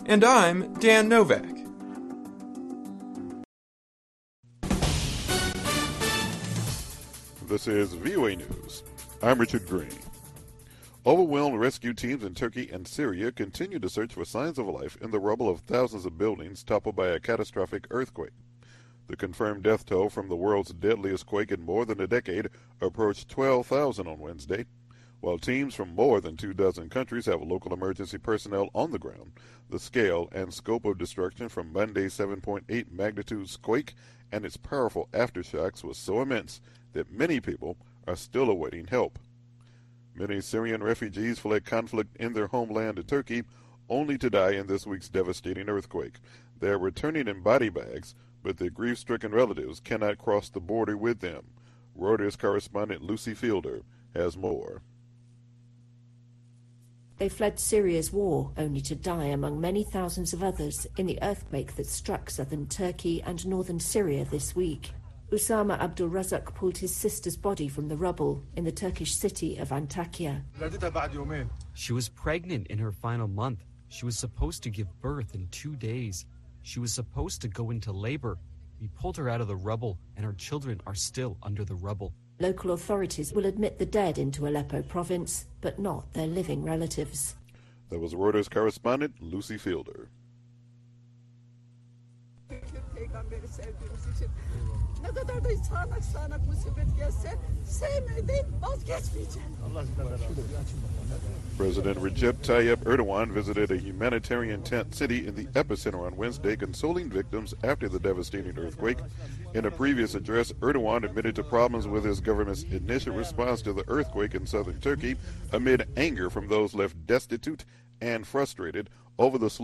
And I'm Dan Novak. This is VOA News. I'm Richard Green. Overwhelmed rescue teams in Turkey and Syria continue to search for signs of life in the rubble of thousands of buildings toppled by a catastrophic earthquake. The confirmed death toll from the world's deadliest quake in more than a decade approached 12,000 on Wednesday. While teams from more than 24 countries have local emergency personnel on the ground, the scale and scope of destruction from Monday's 7.8 magnitude quake and its powerful aftershocks was so immense that many people are still awaiting help. Many Syrian refugees fled conflict in their homeland of Turkey, only to die in this week's devastating earthquake. They are returning in body bags, but their grief-stricken relatives cannot cross the border with them. Reuters correspondent Lucy Fielder has more. They fled Syria's war, only to die among many thousands of others in the earthquake that struck southern Turkey and northern Syria this week. Usama Abdulrazak pulled his sister's body from the rubble in the Turkish city of Antakya. She was pregnant in her final month. She was supposed to give birth in 2 days. She was supposed to go into labor. We pulled her out of the rubble, and her children are still under the rubble. Local authorities will admit the dead into Aleppo province, but not their living relatives. That was Reuters correspondent Lucy Fielder. President Recep Tayyip Erdogan visited a humanitarian tent city in the epicenter on Wednesday, consoling victims after the devastating earthquake. In a previous address, Erdogan admitted to problems with his government's initial response to the earthquake in southern Turkey amid anger from those left destitute and frustrated over the